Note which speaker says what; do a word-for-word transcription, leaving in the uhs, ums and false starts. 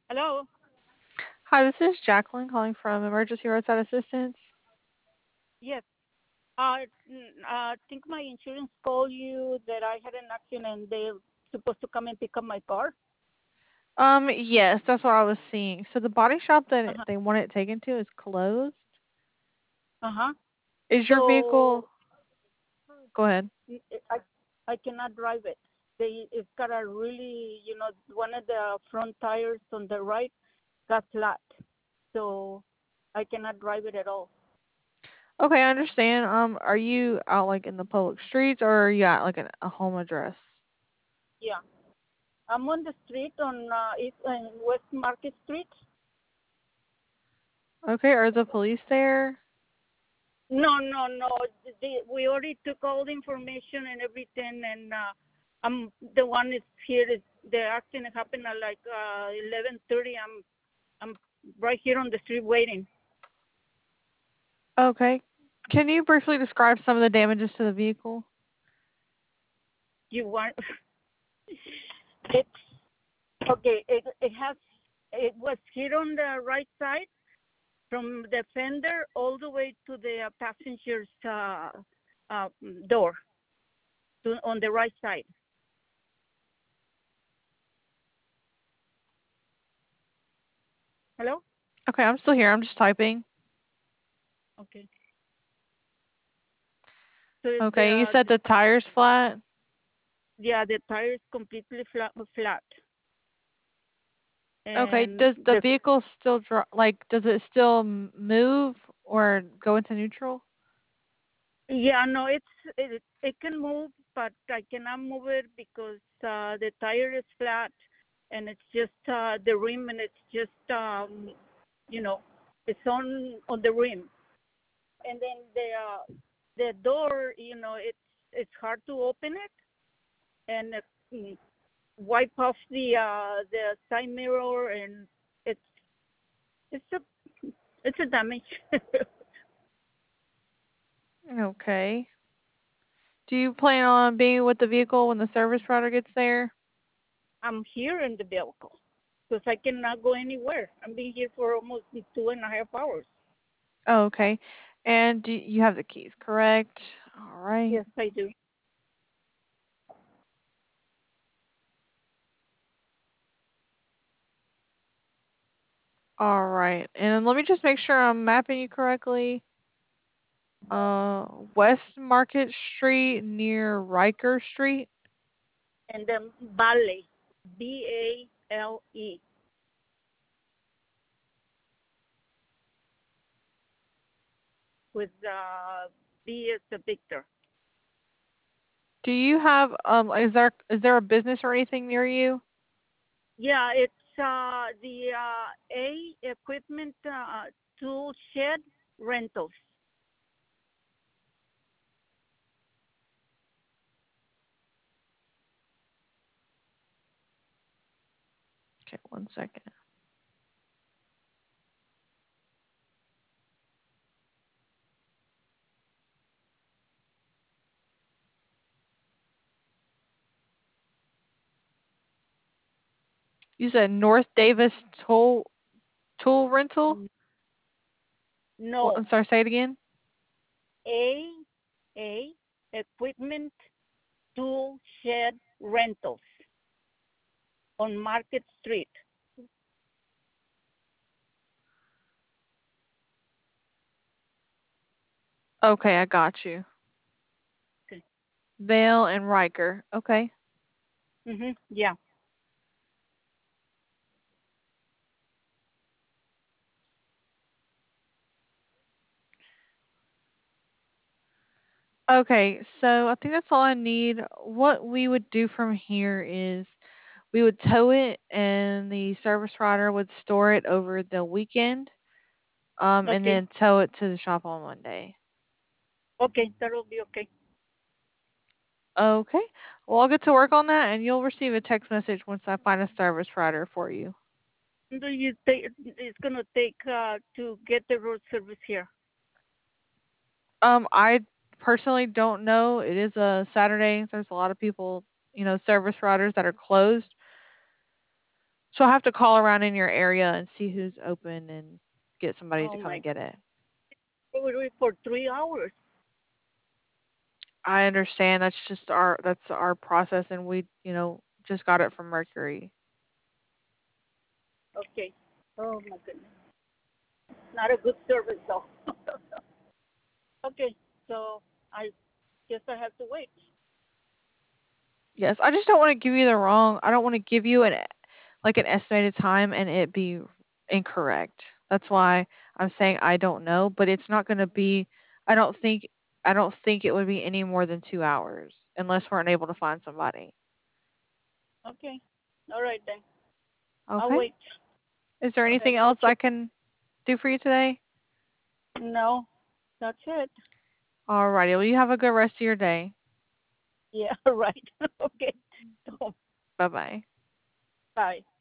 Speaker 1: Hello.
Speaker 2: Hi, this is Jacqueline calling from Emergency Roadside Assistance.
Speaker 1: Yes. I uh, I think my insurance called you that I had an accident. They're supposed to come and pick up my car.
Speaker 2: Um, yes, that's what I was seeing. So the body shop that
Speaker 1: Uh
Speaker 2: it-
Speaker 1: huh.
Speaker 2: they want it taken to is closed.
Speaker 1: Uh huh.
Speaker 2: Is your
Speaker 1: So
Speaker 2: vehicle? Go ahead.
Speaker 1: mm, I I cannot drive it. They it's got a really you know one of the front tires on the right got flat, so I cannot drive it at all.
Speaker 2: Okay, I understand. Um, are you out like in the public streets or are you at like an, a home address?
Speaker 1: Yeah. I'm on the street on uh, East and West Market Street.
Speaker 2: Okay, are the police there?
Speaker 1: No, no, no. The, we already took all the information and everything, and uh, I'm the one is here. Is the accident happened at like uh, eleven thirty. I'm I'm right here on the street waiting.
Speaker 2: Okay. Can you briefly describe some of the damages to the vehicle?
Speaker 1: You want it's okay. It it has it was hit on the right side from the fender all the way to the uh, passenger's uh, uh, door to, on the right side. Hello.
Speaker 2: Okay, I'm still here. I'm just typing.
Speaker 1: Okay. So
Speaker 2: Okay, you
Speaker 1: the,
Speaker 2: said
Speaker 1: the
Speaker 2: the tire's flat.
Speaker 1: yeah, the tire is completely flat, flat,
Speaker 2: Okay,
Speaker 1: and
Speaker 2: does the
Speaker 1: the
Speaker 2: vehicle still dri like, does it still m- move or go into neutral?
Speaker 1: yeah, no, it's it, it can move, but I cannot move it because uh, the tire is flat, and it's just uh, the rim, and it's just um, you know, it's on on the rim, and then the uh, the door, you know, it's it's hard to open it, and uh, mm, wipe off the uh, the side mirror, and it's it's a it's a damage.
Speaker 2: Okay. Do you plan on being with the vehicle when the service provider gets there?
Speaker 1: I'm here in the vehicle because I cannot go anywhere. I'm being here for almost two and a half hours.
Speaker 2: Oh, okay. And do you have the keys, correct? All right.
Speaker 1: Yes, I do.
Speaker 2: All right. And let me just make sure I'm mapping you correctly. Uh, West Market Street near Riker Street.
Speaker 1: And then Valley, B A L E, with uh, B as the Victor.
Speaker 2: Do you have um is there is there a business or anything near you?
Speaker 1: Yeah, it's uh, the uh, A Equipment uh, Tool Shed Rentals.
Speaker 2: Okay, one second. You said North Davis Tool Tool Rental? What,
Speaker 1: No,
Speaker 2: I'm sorry, say it again.
Speaker 1: A A Equipment Tool Shed Rentals on Market Street.
Speaker 2: Okay, I got you.
Speaker 1: Okay.
Speaker 2: Vale and Riker. Okay.
Speaker 1: Mhm. Yeah.
Speaker 2: Okay, so I think that's all I need. What we would do from here is we would tow it and the service rider would store it over the weekend, um, and
Speaker 1: Okay.
Speaker 2: then tow it to the shop on Monday.
Speaker 1: Okay, that'll be okay.
Speaker 2: Okay. Well, I'll get to work on that and you'll receive a text message once I find a service rider for you.
Speaker 1: Do you think it's gonna take uh, to get the road service here?
Speaker 2: Um, I personally don't know. It is a Saturday. There's a lot of people, you know, service riders that are closed. So I'll have to call around in your area and see who's open and get somebody to
Speaker 1: Oh
Speaker 2: come
Speaker 1: my
Speaker 2: and get it.
Speaker 1: God, we wait for three hours.
Speaker 2: I understand that's just our that's our process, and we, you know, just got it from Mercury.
Speaker 1: Okay. Oh my goodness. Not a good service though. Okay, so I guess I have to wait.
Speaker 2: Yes, I just don't want to give you the wrong. I don't want to give you an like an estimated time and it be incorrect. That's why I'm saying I don't know, but it's not going to be. I don't think. I don't think it would be any more than two hours unless we're unable to find somebody.
Speaker 1: Okay. All right then. I'll
Speaker 2: Okay.
Speaker 1: wait.
Speaker 2: Is there
Speaker 1: I have
Speaker 2: anything
Speaker 1: no
Speaker 2: else I
Speaker 1: choice.
Speaker 2: can do for you today?
Speaker 1: No, that's it.
Speaker 2: Alrighty. Well, you have a good rest of your day.
Speaker 1: Yeah, right. Okay.
Speaker 2: Bye bye.
Speaker 1: Bye.